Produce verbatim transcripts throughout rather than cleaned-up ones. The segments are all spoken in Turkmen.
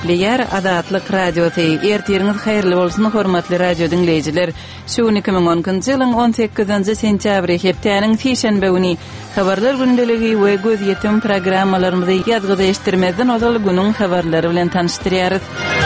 Täbrikliyar Adatlyk radioty. Ertiriniz hayrly bolsun hormatly radio dinleyijiler. Şu iki ming on-njy ýylyň on sekizinji sentýabry hepdeniň şeýşembe güni habarlar gündeligi we göz ýetim programmalarymyzy ýadgyda eşitdirmezden ozal günüň habarlary bilen tanıştyrýarys.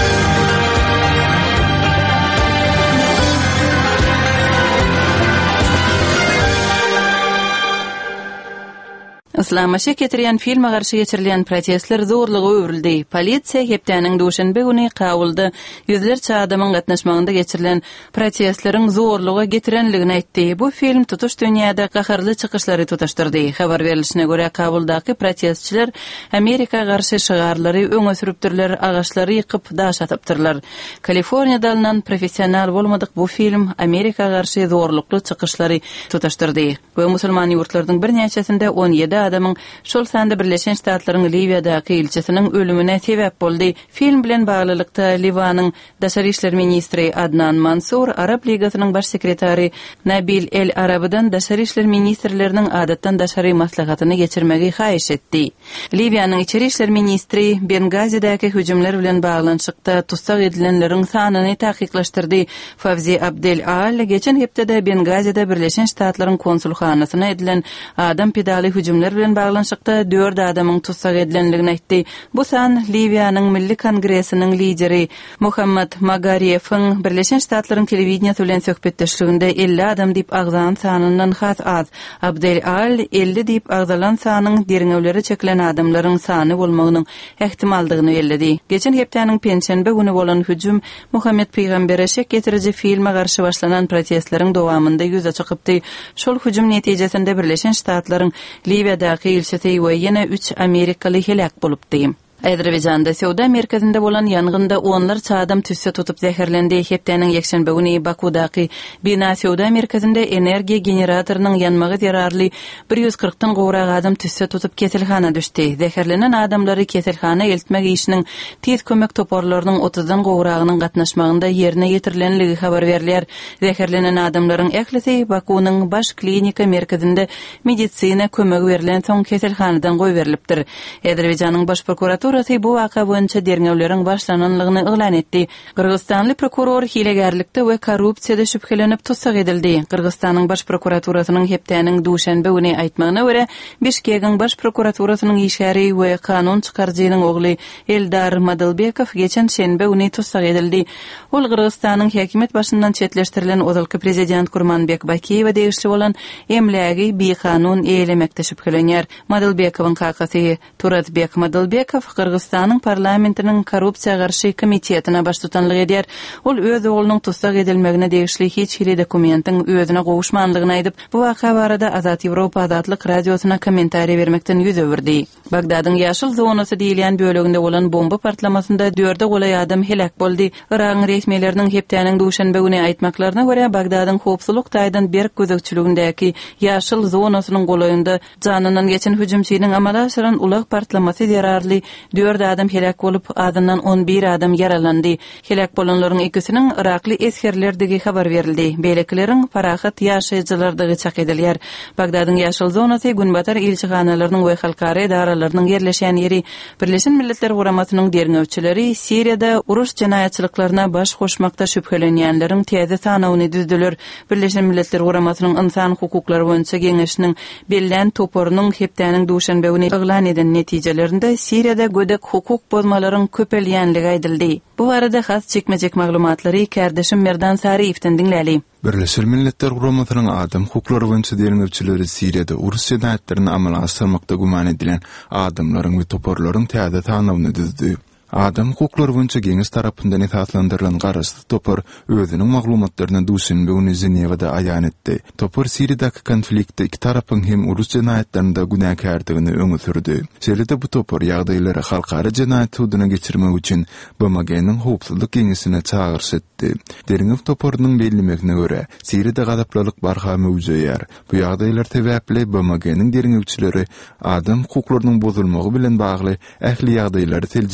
Islama getirýän filme garşy geçirilen protestler zorlugy öwrüldi. Polisiýa hepdeniň duşanbe güni Kabulda ýüzlerçe adamyň gatnaşmagynda geçirilen protestleriň zorlugy getirenligini aýtdy. Bu film tutuş dünýäde gaharly çykyşlary tutaşdyrdy. Habar berilişine görä Kabuldaky protestçiler Amerika garşy şygarlary öňe sürüpdirler, agaçlary ýykyp daş atypdyrlar. Kaliforniýada alynan professional bolmadyk bu film Amerika garşy zorlukly çykyşlary tutaşdyrdy. Bu musulman ýurtlarynyň bir näçesinde on ýedi adamın şol sanda Birleşen Ştatlaryň Liwiýadaky ilçesiniň ölümine sebäp boldy. Film bilen baglylykda Liwanyň Daşary işler ministri Adnan Mansur, Arab Ligasynyň baş sekretary Nabil El Arabydan Daşary işler ministrleriniň adatdan daşary maslahatyny geçirmegi haýyş etdi. Liwiýanyň içeri işler ministri Bengazi'däki hüjümler bilen baglanşykda tutsak edilenleriň sanyny tahkiklaşdyrdy. Fawzi Abdel Al geçen hepde Bengazi'de Birleşen Ştatlaryň konsulxanasyna edilen adam pedali hüjümler bilen baglanşykda dört adamyň tutsak edilenligini aýtdy. Bu san Liwiýanyň Milli Kongresiniň lideri Muhammad Magariyewiň Birleşen Ştatlaryň telewizionyasy bilen söhbetdeşliginde elli adam diýip agzalan sanyndan has az. Abdel Al elli diýip agzalan sanyň deriňewleri çekilen adamlaryň sany bolmagynyň ehtimaldygyny bellädi. Geçen hepdeniň pensiýanbe güni bolan hüjüm Muhammed Peýgambere şek getiriji filme garşy başlanan protestleriň dowamında ýüze çykypdy. Şol hüjüm netijesinde Birleşen Ştatlaryň Liwiýadaky ilçesi we ýene üç Amerikaly helak bolupdy. Azerbaýjanda Sowda merkezinde bolan ýangynda onlarça adam tüsse tutup zäherlendi. Hepdeniň ýekşembe güni Bakudaky bina Sowda merkezinde energiýa generatorynyň ýanmagy zerarly bir ýüz kyrkdan gowrak adam tüsse tutup keselhana düşdi. Zäherlenen adamlary keselhana eltmek işiniň tez kömek toporlarynyň otuzdan gowragynyň gatnaşmagynda ýerine ýetirilenligi habar berilýär. Zäherlenen adamlaryň ählisi Bakunyň baş klinika merkezinde medisina kömegi berilen soň keselhanadan goý berilipdir. Azerbaýjanyň baş prokurator bu waka boýunça derňewleriň başlananlygyny ýylan etdi. Kyrgyzstanly prokuror hilegerlikde we korrupsiýada şüphelenip tutsak edildi. Kyrgyzstanyň baş prokuraturasynyň hepdeniň duşanbe güni aýtmagyna görä, Bişkegiň baş prokuraturasynyň işgäri we kanun çykarjynyň ogly Eldar Madalbekow geçen şenbe güni tutsak edildi. Ol Kyrgyzstanyň häkimet başyndan çetleşdirilen ozalky prezident Kurmanbek Bakiýew degişli bolan emlägi bi kanun eýlemekde şüphelenýär. Madalbekowyň kakasy Turatbek Madalbekow Kyrgyzstanyň parlamentiniň korrupsiýa garşy komitetine baş tutanlyk edýär. Ol öz oglunyň tutsak edilmegine degişli hiç hili dokumentiň özüne gowuşmanlygyny aýdyp, bu waka barada Azat Ýewropa Adatlyk radiosyna kommentariýa bermekden ýüz öwürdi. Bagdadyň ýaşyl zonasy diýilen böleginde bolan bomba partlamasynda dörde golay adam helak boldy. Iraň resmiýetleriniň hepdeniň duşanbe güni aýtmaklaryna görä, Bagdadyň howpsuzlyk taýdan berk gözegçiligindäki ýaşyl zonasynyň golaýynda janynyň geçen hüjümçiniň amala aşyran ulak partlamasy zerarly dört adam helak bolup, adından on bir adam yaralandy. Helak bolanlaryň ikisiniň Irakly eskerlerdigi habar berildi. Beýlekileriň parahat ýaşaýjylardygy çak edilýär. Bagdadyň ýaşyl zonasy günbatar ilçihanalarynyň we halkara edaralarynyň yerleşen ýeri. Birleşen Milletler Guramasynyň derňewçileri Siriýada uruş jenaýatçylyklaryna baş goşmakda şüphelenýänleriň täze sanawyny düzdüler. Birleşen Milletler Guramasynyň insan hukuklary boýunça geňeşiniň bellen toporunyň hepdeniň duşanbe güni ýylan eden netijelerinde Siriýada gödek hukuk bozmalaryň köpelýänligi aýdyldy. Bu barada has çekmejek maglumatlary kardeşim Merdan Sariýewden dinläli. Birleşen Milletler Guramasynyň adam hukuklary boýunça derňewçileri Siriýada uruş jenaýatlaryny amala asyrmakda guman edilen adamlaryň we toporlaryň täze sanawyny düzdü. Adam hukuklary boýunça geňiş tarapyndan esaslandyrylan garaşly topor özüniň maglumatlaryny duşanbe güni Ženewada aýan etdi. Topor Siriýadaky konfliktde iki tarapyň hem uruş jenaýatlarynda günäkärdigini öňe sürdi. Şeýle bu topor ýagdaýlary halkara jenaýat hududyna geçirmek üçin B M G'niň howpsuzlyk geňişine çağırş etdi. Derňew toporunyň bellemegine görä, Siriýada gadaplalyk barha möwjüdýär. Bu ýagdaýlar sebäpli B M G'niň derňewçileri adam hukuklarynyň bozulmagy bilen bagly ähli ýagdaýlary teljerip bilmä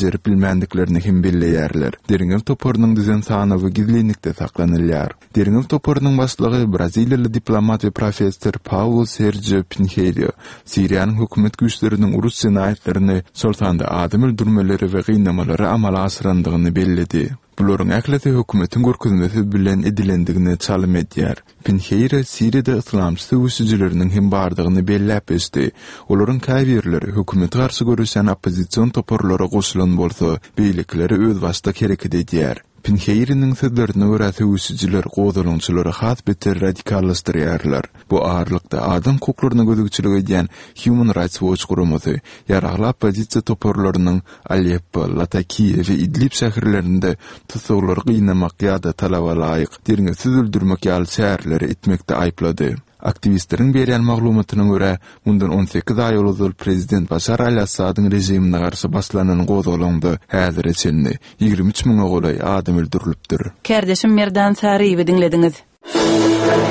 güýçlendiklerini hem belleýärler. Deriňel toporunyň düzen sanawy gizlilikde saklanylýar. Deriňel toporunyň başlygy Braziliýaly diplomat we professor Paulo Sergio Pinheiro, Siriýanyň hökümet güýçleriniň urus jinayetlerini, sultanda adam öldürmeleri we gynnamalary amala asyrandygyny belledi. Buların äkleti hökümetin görkezmesi bilen edilendigini çalym edýär. Pinheiro Siriýada islamçy güýççileriniň hem bardygyny belläp ösdi. Olaryň käbirleri hökümeti garşy görüşen opposision toporlara goşulan bolsa, beýlikleri öz başda hereket edýär. Pinheiro'nun sözlerine göre güýççiler gozalançylary has beter radikallaşdyrýarlar. Bu ağırlıkta adam hukuklaryna gözükçilik edýän Human Rights Watch guramazy ýaragly opposisiýa toporlarynyň Aleppo, Latakiýa we Idlib şäherlerinde tutuklary gynnamak ýa-da talaba laýyk derňesiz öldürmek ýaly şäherleri etmekde aýplady. Aktivistlerin berýän maglumatyna görä, mundan on sekiz aý ozal prezident Bashar al-Assadyň rejimine garşy başlanan gozalandy. Häzir içinde ýigrimüç miňe golay adam öldürilipdir. Kärdeşim Merdan Sariýewi dinlediňiz.